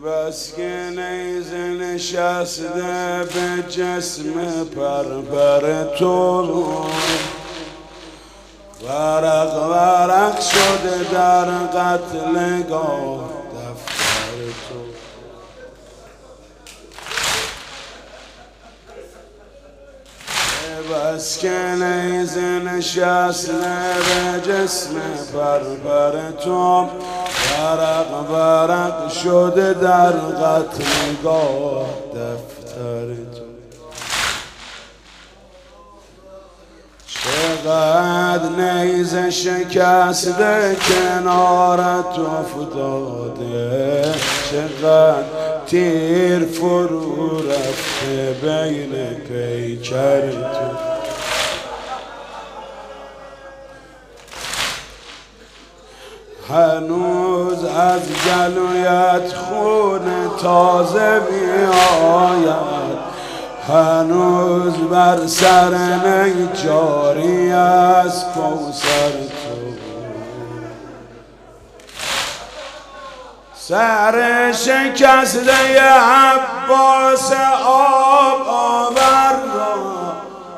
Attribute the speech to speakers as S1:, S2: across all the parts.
S1: بس که نیزه نشسته به جسم پرپر تو، ورق ورق شده در قتلگاه دفتر تو. بس که نیزه نشسته به جسم پرپر تو، ورق ورق شده در قتلگاه دفتر تو. چقدر نیزه شکسته کنارت افتاده، چقدر تیر فرو رفته بین پیکر تو. هنوز از گلویت خون تازه می آید، هنوز بر سر نی جاری از کوثر تو. سر شکسته عباس آب آور را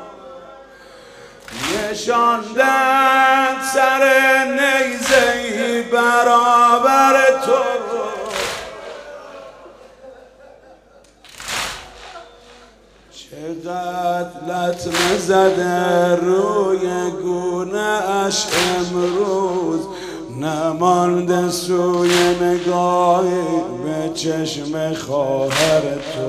S1: نشاندند سر نیزه‌ای برابر تو. چقدر لطمه زده روی گونه اش امروز، نمانده سوی نگاهی به چشم خواهر تو.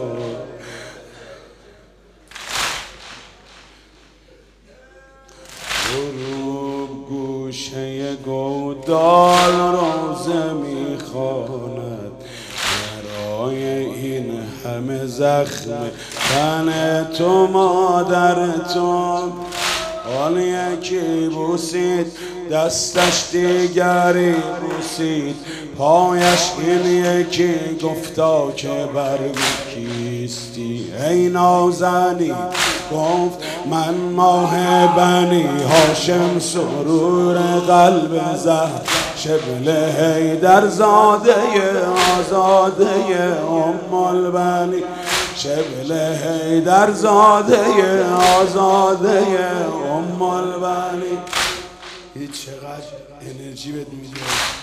S1: غروب گوشه گودال روزه میخواند، برای این همه زخم تن تو مادر تو. آن یکی بوسید دستش دیگری بوسید پایش، این یکی گفتا که برگ کیستی ای نازنی، گفت من ماه بنی هاشم سرور قلب زهر، شبل حیدر زاده آزاده ام البنی، شبل حیدر زاده آزاده ام البنی. هیچ چقدر انرژی بهت میده.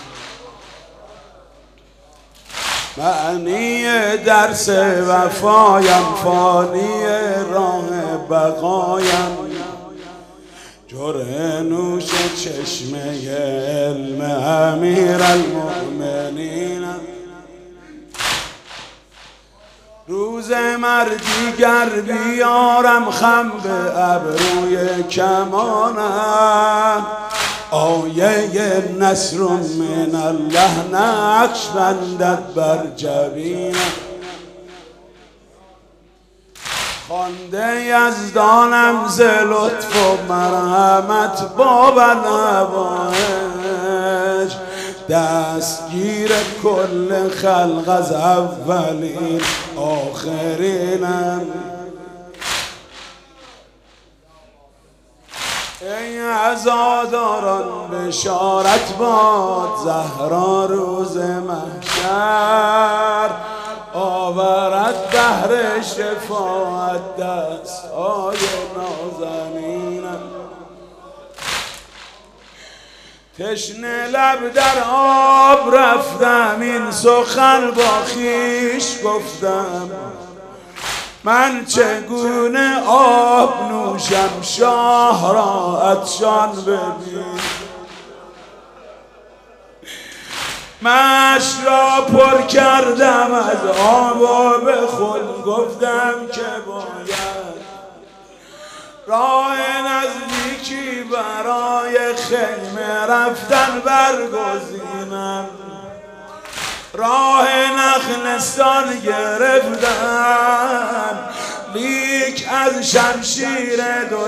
S1: معنی درس وفایم، فانی راه بقایم، جرعه نوش چشمه علم امیر المؤمنین. روز مردیگر بیارم خم به ابروی کمانم، آیه نصر من الله نقش بندد بر جبینم. خوانده یزدانم ز لطف و مرحمت باب نوایج، دستگیر کل خلق از اولین آخرینم. ای عزاداران بشارت باد، زهرا روز محشر آورد بهر شفاعت دستهای نازنینم. تشنه لب در آب رفتم، این سخن با خویش گفتم، من چگونه آب نوشم شاه را عطشان ببین. مشک را پر کردم از آب و به خود گفتم که باید راه نزدیکی برای خیمه رفتن برگزینم. راه نخلستان گرفتم، لیک از شمشیر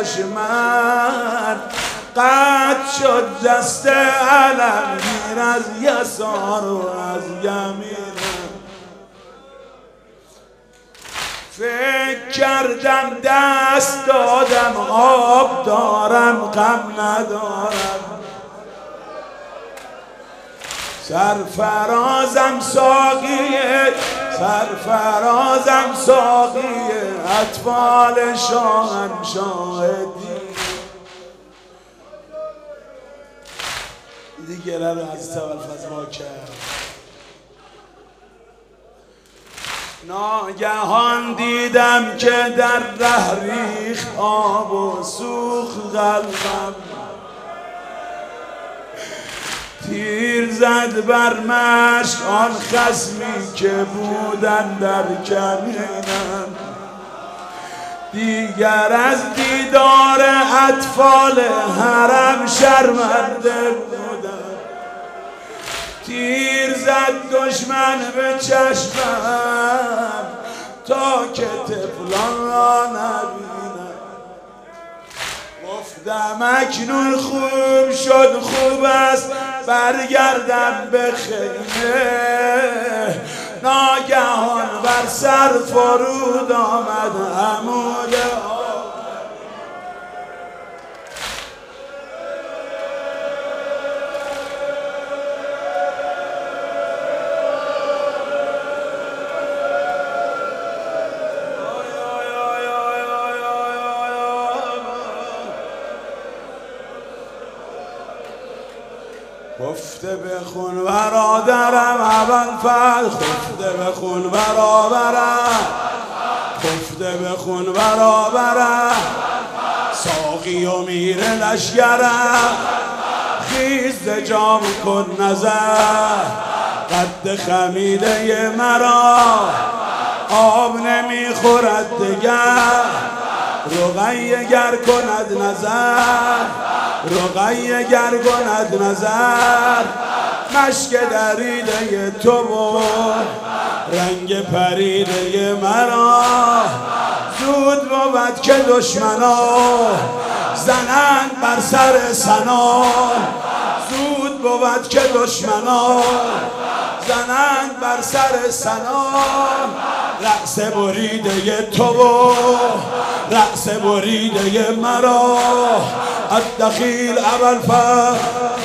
S1: دشمن قطع شد دست علمگیر از یسار و از یمینم. فکر کردم دست دادم آب دارم غم ندارم، سرفرازم ساقی سرفرازم ساقی اطفال شاهنشاه دیگه رو از ابوالفضل ما کرد. ناگهان دیدم که در ره ریخت آب و سوخت قلبم، تیر زد بر مشک آن خصمی که بودن در کمینم. دیگر از دیدار اطفال حرم شرمنده بودم. تیر زد دشمن به چشمم تا که طفلان را نبینم. گفتم اکنون خوب شد، خوب است برگردم به خیمه. ناگهان بر سر فرود آمد عمود خفته بخون برادرم ابوالفضل، خفته بخون برابرم، خفته بخون برابرم، ساقی و میر لشکرم. خیز جام کن نظر، قد خمیده مرا آب نمیخورد دگر. رقیه گر کند نظر، رقیه گر کند نظر. مشک دریده تو و رنگ پریده مرا. زود بود که دشمنا زنند بر سر سنان. زود بود که دشمنا زنند بر سر سنان. رأس بریده تو و رأس بریده مرا. الدخیل ابوالفضل